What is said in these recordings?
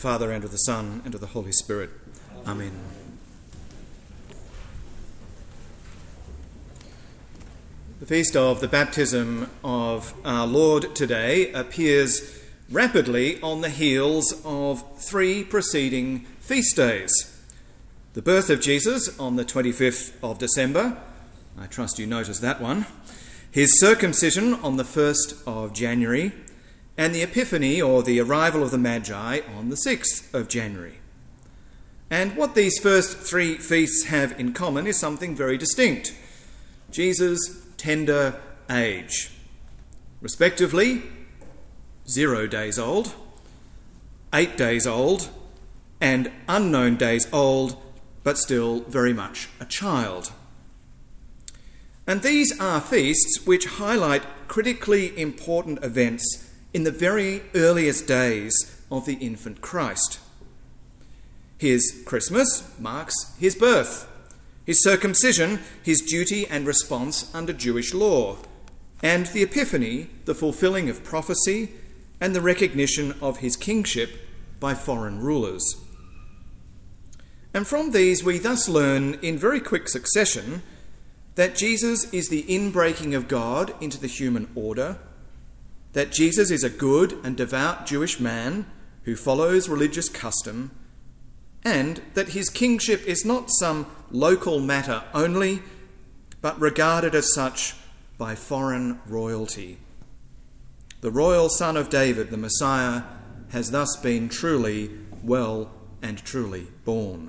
Father, and of the Son, and of the Holy Spirit. Amen. The feast of the baptism of our Lord today appears rapidly on the heels of three preceding feast days. The birth of Jesus on the 25th of December, I trust you noticed that one, his circumcision on the 1st of January, and the Epiphany, or the arrival of the Magi, on the 6th of January. And what these first three feasts have in common is something very distinct: Jesus' tender age. Respectively, 0 days old, 8 days old, and unknown days old, but still very much a child. And these are feasts which highlight critically important events in the very earliest days of the infant Christ. His Christmas marks his birth, his circumcision, his duty and response under Jewish law, and the Epiphany, the fulfilling of prophecy and the recognition of his kingship by foreign rulers. And from these we thus learn in very quick succession that Jesus is the inbreaking of God into the human order, that Jesus is a good and devout Jewish man who follows religious custom, and that his kingship is not some local matter only, but regarded as such by foreign royalty. The royal son of David, the Messiah, has thus been truly, well and truly born.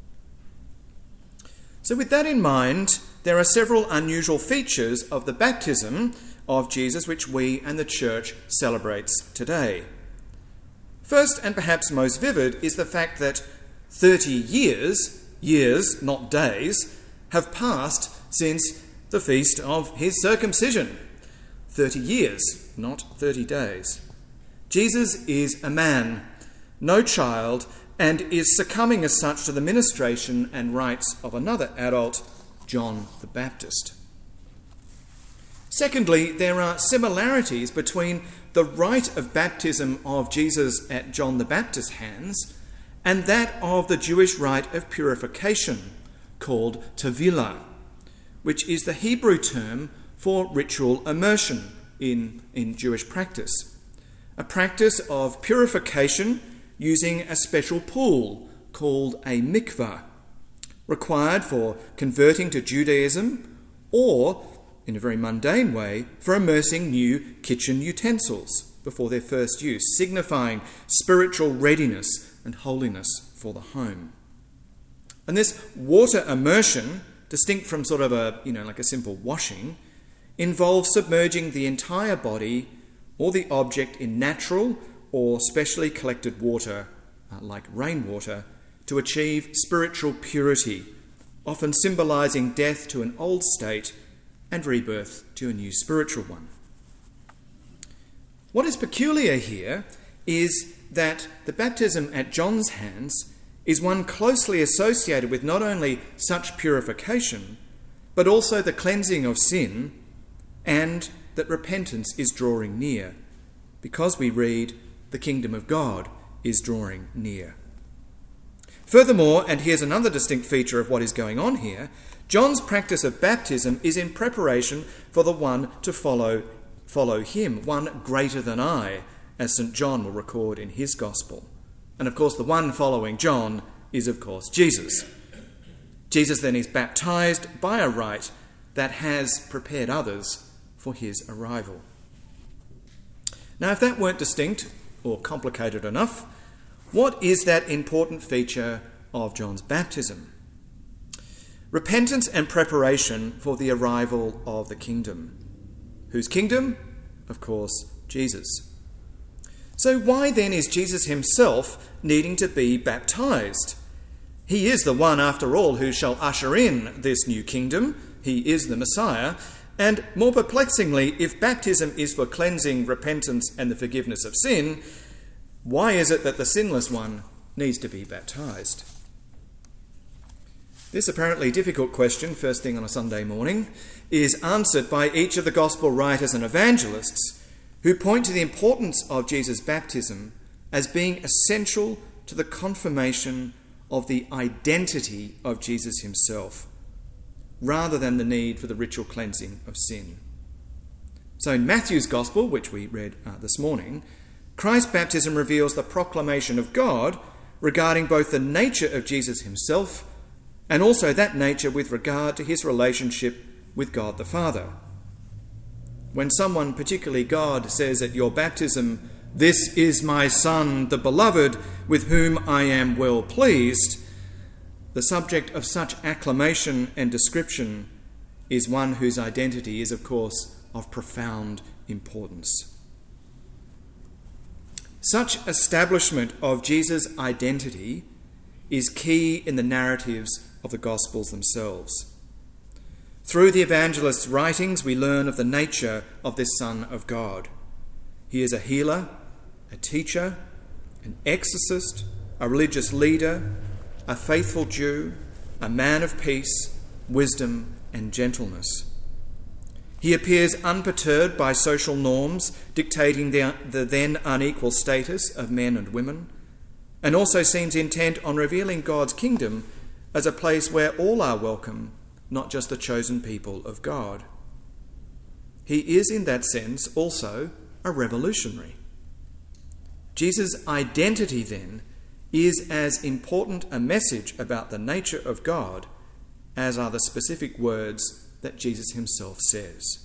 So with that in mind, there are several unusual features of the baptism of Jesus which we and the Church celebrates today. First, and perhaps most vivid, is the fact that 30 years, not days, have passed since the feast of his circumcision. 30 years, not 30 days. Jesus is a man, no child, and is succumbing as such to the ministration and rites of another adult, John the Baptist. Secondly, there are similarities between the rite of baptism of Jesus at John the Baptist's hands and that of the Jewish rite of purification, called Tevilah, which is the Hebrew term for ritual immersion in Jewish practice. A practice of purification using a special pool called a mikvah, required for converting to Judaism or, in a very mundane way, for immersing new kitchen utensils before their first use, signifying spiritual readiness and holiness for the home. And this water immersion, distinct from sort of like a simple washing, involves submerging the entire body or the object in natural or specially collected water, like rainwater, to achieve spiritual purity, often symbolising death to an old state and rebirth to a new spiritual one. What is peculiar here is that the baptism at John's hands is one closely associated with not only such purification, but also the cleansing of sin, and that repentance is drawing near, because we read, the kingdom of God is drawing near. Furthermore, and here's another distinct feature of what is going on here, John's practice of baptism is in preparation for the one to follow him, one greater than I, as St. John will record in his Gospel. And of course, the one following John is, of course, Jesus. Jesus then is baptized by a rite that has prepared others for his arrival. Now, if that weren't distinct or complicated enough, what is that important feature of John's baptism? Repentance and preparation for the arrival of the kingdom. Whose kingdom? Of course, Jesus. So why then is Jesus himself needing to be baptized? He is the one, after all, who shall usher in this new kingdom. He is the Messiah. And more perplexingly, if baptism is for cleansing, repentance, and the forgiveness of sin, why is it that the sinless one needs to be baptized? This apparently difficult question, first thing on a Sunday morning, is answered by each of the gospel writers and evangelists who point to the importance of Jesus' baptism as being essential to the confirmation of the identity of Jesus himself, rather than the need for the ritual cleansing of sin. So in Matthew's Gospel, which we read this morning, Christ's baptism reveals the proclamation of God regarding both the nature of Jesus himself and also that nature with regard to his relationship with God the Father. When someone, particularly God, says at your baptism, "This is my Son, the beloved, with whom I am well pleased," the subject of such acclamation and description is one whose identity is, of course, of profound importance. Such establishment of Jesus' identity is key in the narratives of the Gospels themselves. Through the evangelist's writings, we learn of the nature of this Son of God. He is a healer, a teacher, an exorcist, a religious leader, a faithful Jew, a man of peace, wisdom, and gentleness. He appears unperturbed by social norms dictating the then unequal status of men and women, and also seems intent on revealing God's kingdom as a place where all are welcome, not just the chosen people of God. He is, in that sense, also a revolutionary. Jesus' identity, then, is as important a message about the nature of God as are the specific words that Jesus himself says.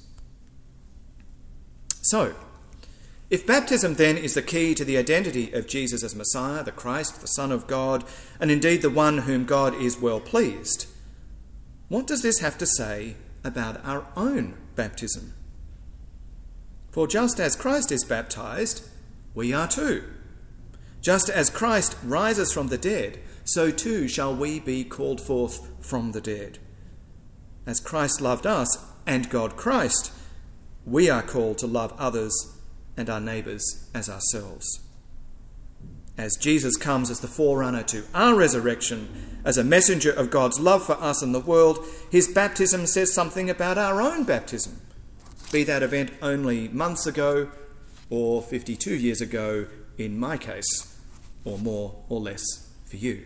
So, if baptism then is the key to the identity of Jesus as Messiah, the Christ, the Son of God, and indeed the one whom God is well pleased, what does this have to say about our own baptism? For just as Christ is baptized, we are too. Just as Christ rises from the dead, so too shall we be called forth from the dead. As Christ loved us and God Christ, we are called to love others and our neighbours as ourselves. As Jesus comes as the forerunner to our resurrection, as a messenger of God's love for us and the world, his baptism says something about our own baptism, be that event only months ago or 52 years ago in my case, or more or less for you.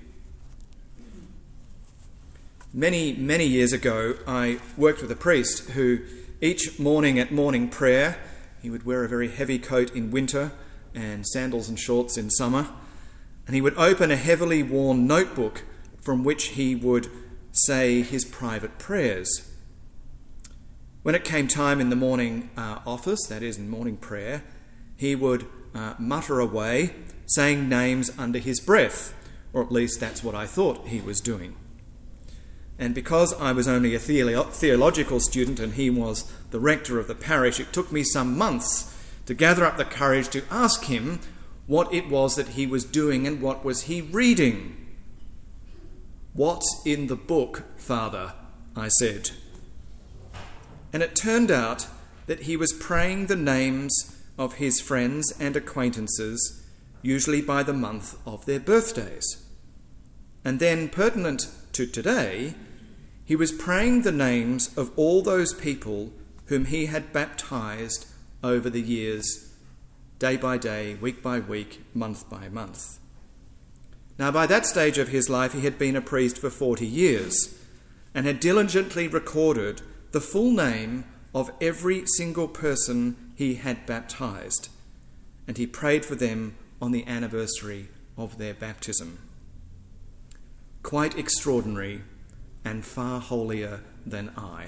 Many, many years ago, I worked with a priest who each morning at morning prayer, he would wear a very heavy coat in winter and sandals and shorts in summer, and he would open a heavily worn notebook from which he would say his private prayers. When it came time in the morning office, that is in morning prayer, he would mutter away, saying names under his breath, or at least that's what I thought he was doing. And because I was only a theological student and he was the rector of the parish, it took me some months to gather up the courage to ask him what it was that he was doing and what was he reading. "What's in the book, Father?" I said. And it turned out that he was praying the names of his friends and acquaintances, usually by the month of their birthdays. And then, pertinent to today, he was praying the names of all those people whom he had baptized over the years, day by day, week by week, month by month. Now, by that stage of his life, he had been a priest for 40 years and had diligently recorded the full name of every single person he had baptized, and he prayed for them on the anniversary of their baptism. Quite extraordinary and far holier than I.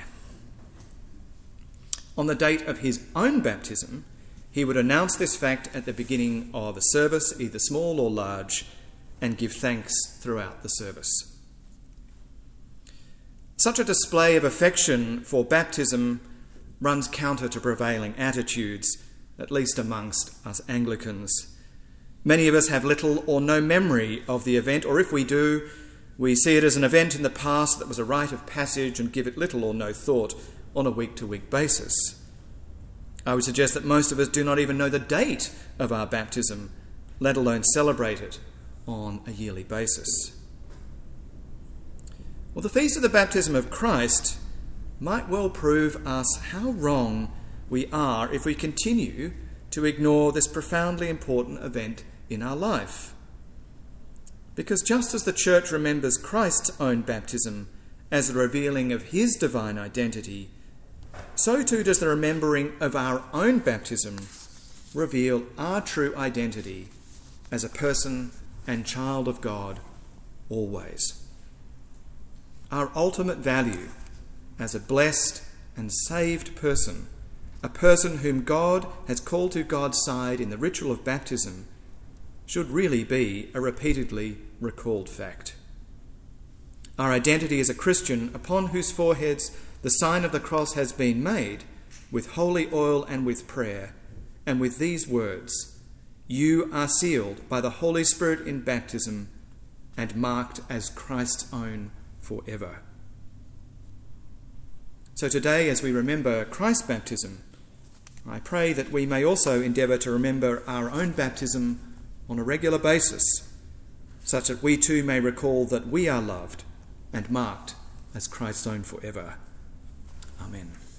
On the date of his own baptism, he would announce this fact at the beginning of a service, either small or large, and give thanks throughout the service. Such a display of affection for baptism runs counter to prevailing attitudes, at least amongst us Anglicans. Many of us have little or no memory of the event, or if we do, we see it as an event in the past that was a rite of passage and give it little or no thought on a week-to-week basis. I would suggest that most of us do not even know the date of our baptism, let alone celebrate it on a yearly basis. Well, the feast of the baptism of Christ might well prove us how wrong we are if we continue to ignore this profoundly important event in our life. Because just as the Church remembers Christ's own baptism as the revealing of his divine identity, so too does the remembering of our own baptism reveal our true identity as a person and child of God always. Our ultimate value as a blessed and saved person, a person whom God has called to God's side in the ritual of baptism, should really be a repeatedly recalled fact. Our identity as a Christian upon whose foreheads the sign of the cross has been made with holy oil and with prayer, and with these words, "You are sealed by the Holy Spirit in baptism and marked as Christ's own forever." So today, as we remember Christ's baptism, I pray that we may also endeavour to remember our own baptism on a regular basis, such that we too may recall that we are loved and marked as Christ's own forever. Amen.